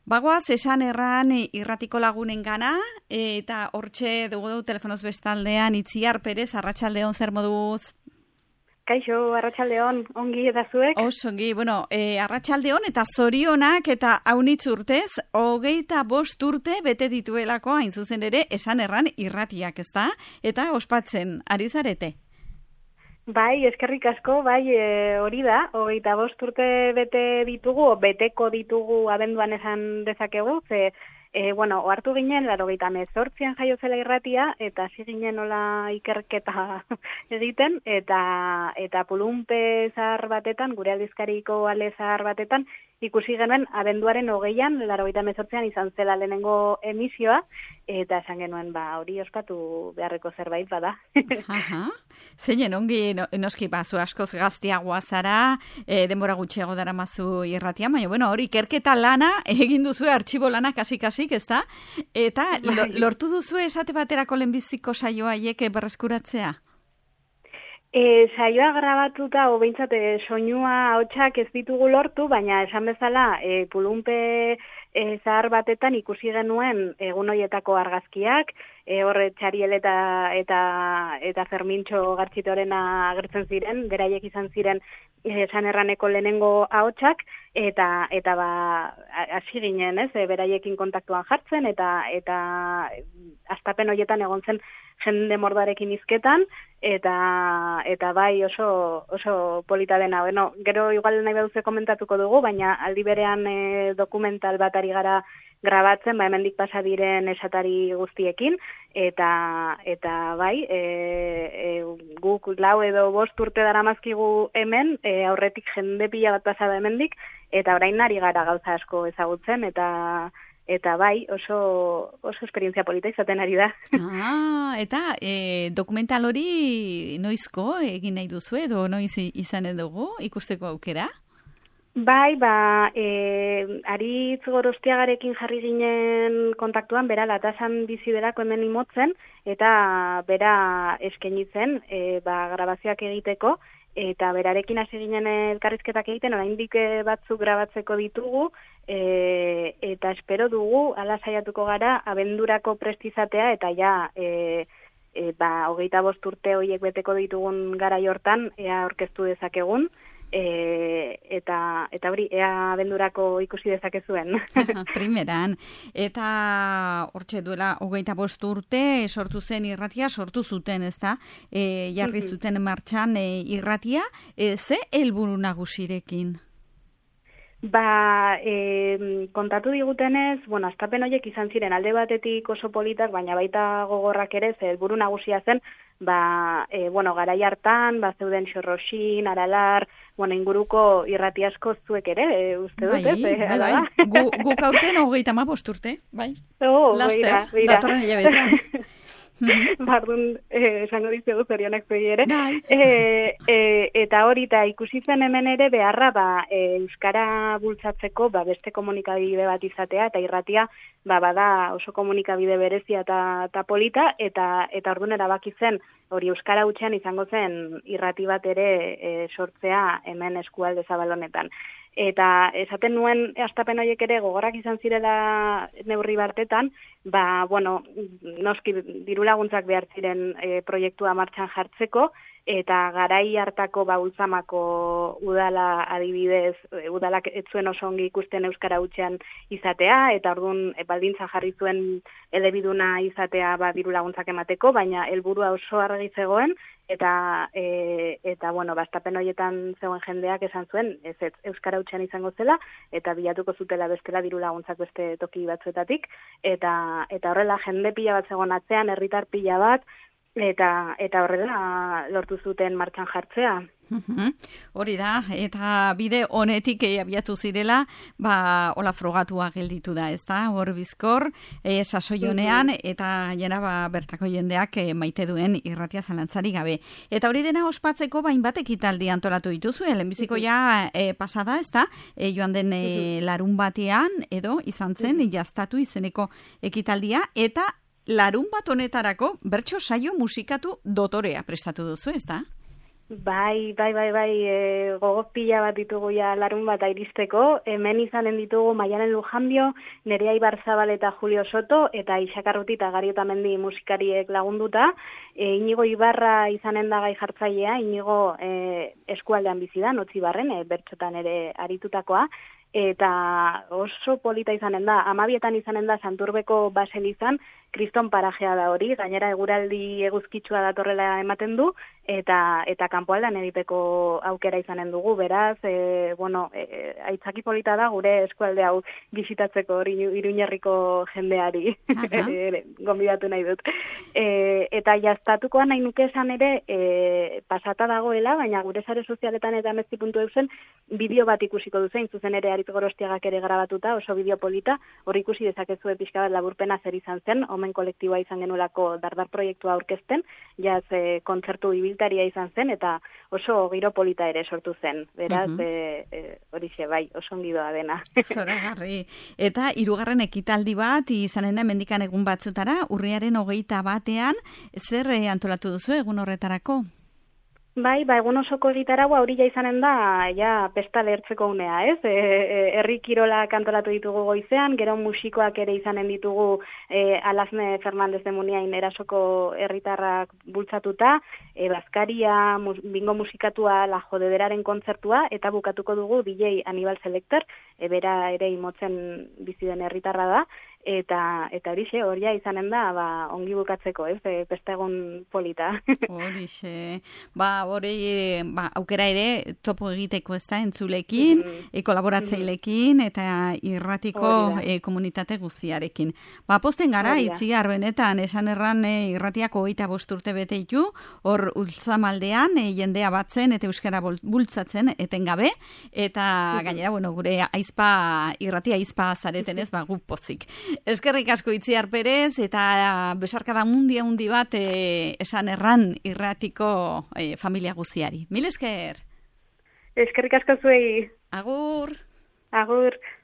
Bagoaz, esan erran irratiko lagunen gana, eta hortxe dugu telefonoz bestaldean Itziar Perez, arratsaldeon, zer moduz? Kaixo, arratsaldeon, ongi eta zuek? Ongi, arratsaldeon eta zorionak eta haunitz urtez, 25 urte bete dituelako hain zuzen ere esan erran irratiak, ezta? Eta ospatzen, ari zarete? Bai, eskerrik asko, hori da, 25 urte bete ditugu, beteko ditugu abenduan esan dezakegu, ohartu ginen, 88an jaio zela irratia, eta hasi ginen nola ikerketa egiten, eta Pulunpe zahar batetan, gure aldizkariko ale zahar batetan, ikusi genuen abenduaren 20an, 88an izan zela lehenengo emisioa, eta esan genuen, hori ospatu beharreko zerbait bada. Zeinen, ongi noski zu askoz gaztiagoa zara, denbora gutxiago daramazu irratia, baina hori ikerketa lana, egin duzu artxibo lana kasik-kasik, ezta? Eta lortu duzu esate baterako lehenbiziko saioa haiek berreskuratzea? Saioa grabatuta, behintzat soinua ahotsak ez ditugu lortu, baina esan bezala Pulunpe zahar batetan ikusi genuen egun horietako argazkiak, horre Txariel eta Fermintxo Gartxitorena agertzen ziren, beraiek izan ziren esan erraneko lehenengo ahotsak, eta hasi ginen, beraiekin kontaktuan jartzen, eta hastapen horietan egon zen jende mordarekin hizketan, eta bai oso polita dena. Gero igual nahi baduze komentatuko dugu, baina aldi berean dokumental bat ari gara grabatzen, hemendik pasa diren esatari guztiekin, eta bai, guk 4 edo 5 urte daramazkigu hemen, aurretik jende pila bat pasada hemendik, eta orain ari gara gauza asko ezagutzen, eta bai, oso esperientzia polita izaten ari da. Eta dokumental hori noizko egin nahi duzu edo noiz izan dugu ikusteko aukera? Bai, Aritz Gorostiagarekin jarri ginen kontaktuan, bera Latasan bizi delako hemen imotzen, eta bera eskenitzen grabazioak egiteko, eta berarekin hasi ginen elkarrizketak egiten, oraindik batzuk grabatzeko ditugu, eta espero dugu, ala saiatuko gara, abendurako prestizatea, eta 25 urte horiek beteko ditugun garai hortan, ea aurkeztu dezakegun, eta hori, ea abendurako ikusi dezakezuen. Primeran. Eta hortxe duela 25 urte sortu zen irratia, sortu zuten, ezta? Jarri zuten martxan irratia, ze helburu nagusirekin? Kontatu digutenez, hastapen horiek izan ziren alde batetik oso politak, baina baita gogorrak ere, helburu nagusia zen, garai hartan, zeuden Xorroxin, Aralar, inguruko irrati asko zuek ere, uste dut, Bai. Guk aurten 25 urte, bai. Laster, datorren hilabetean. Bardun, esango dizugu zorionak zuei ere. Eta hori, ikusi zen hemen ere beharra euskara bultzatzeko beste komunikabide bat izatea, eta irratia bada oso komunikabide berezia eta polita, eta orduan erabaki zen hori euskara hutsean izango zen irrati bat ere sortzea hemen eskualde zabalonetan. Eta esaten nuen hastapen horiek ere gogorrak izan zirela neurri batetan, noski diru laguntzak behar ziren proiektua martxan jartzeko, eta garai hartako Ultzamako udala adibidez, udalak ez zuen oso ongi ikusten euskara hutsean izatea, eta orduan baldintza jarri zuen elebiduna izatea diru laguntzak emateko, baina helburua oso argi zegoen, eta hastapen horietan zegoen jendeak esan zuen, ez euskara hutsean izango zela, eta bilatuko zutela bestela diru laguntzak beste toki batzuetatik, eta horrela jende pila bat zegoen atzean, herritar pila bat, eta horrela lortu zuten martxan jartzea. Hori da, eta bide honetik abiatu zirela, hola frogatua gelditu da, ezta? Hor bizkor, sasoi honean, eta jena bertako jendeak maite duen irratia zalantzari gabe. Eta hori dena ospatzeko bat ekitaldi antolatu dituzu, lehenbiziko pasada, ezta? Joan den larun batean, edo izan zen, jaztatu izeneko ekitaldia, eta larun bat honetarako bertso saio musikatu dotorea prestatu duzu, ezta? Bai, gogoz pila bat ditugu ja larun bat iristeko. Hemen izanen ditugu Maialen Lujanbio, Nerea Ibarzabal eta Julio Soto, eta Ixakarruti eta Gari Otamendi musikariek lagunduta. Inigo Ibarra izanen da gai jartzailea, Inigo eskualdean bizi da, Notzibarren, bertsotan ere aritutakoa. Eta oso polita izanen da, 12etan izanen da Santurbeko baselizan, kriston parajea da hori, gainera eguraldi eguzkitsua datorrela ematen du, eta kanpoaldean egiteko aukera izanen dugu, beraz, aitzaki polita da gure eskualde hau bisitatzeko hori Iruñerriko jendeari, gonbidatu nahi dut. Eta jaztatukoa nahi nuke esan ere, pasata dagoela, baina gure sare sozialetan eta amezti.eusen bideo bat ikusiko duzen, zuzen ere Aritz Gorostiagak ere grabatuta, oso bideo polita, hori ikusi dezakezu pixka bat laburpena zer izan zen, omen kolektiboa izan genulako Dardar proiektua aurkezten, jaz kontzertu ibiltaria izan zen, eta oso giro polita ere sortu zen. Beraz, horixe, bai, oso ongidoa dena. Zoragarri. Eta 3. ekitaldi bat izanen da mendikan egun batzutara, urriaren 21ean, zer antolatu duzu egun horretarako? Bai, egun osoko egitaragua hori ja izanen da, pesta lehertzeko unea, ez? Herri kirolak antolatu ditugu goizean, gero musikoak ere izanen ditugu Alazne Fernandez de Muniain erasoko herritarrak bultzatuta, Bazkaria, bingo musikatua, La Jodederaren kontzertua, eta bukatuko dugu DJ Anibal Selector, bera ere imotzen bizi den herritarra da, eta horixe, horia izanen da, ongi bukatzeko, ez? Pesta egun polita. Horixe. Aukera ere topo egiteko ez da entzulekin, kolaboratzailekin eta irratiko komunitate guztiarekin. Posten gara, Itziar, benetan, esan erran irratiako 25 urte bete ditu, hor Ultzamaldean jendea batzen eta euskara bultzatzen etengabe, eta gainera, gure irratia aizpa zareten ez, gu pozik. Eskerrik asko Itziar Perez, eta besarkada mundi bat esan erran irratiko familia guztiari. Mil esker! Eskerrik asko zuei! Agur! Agur!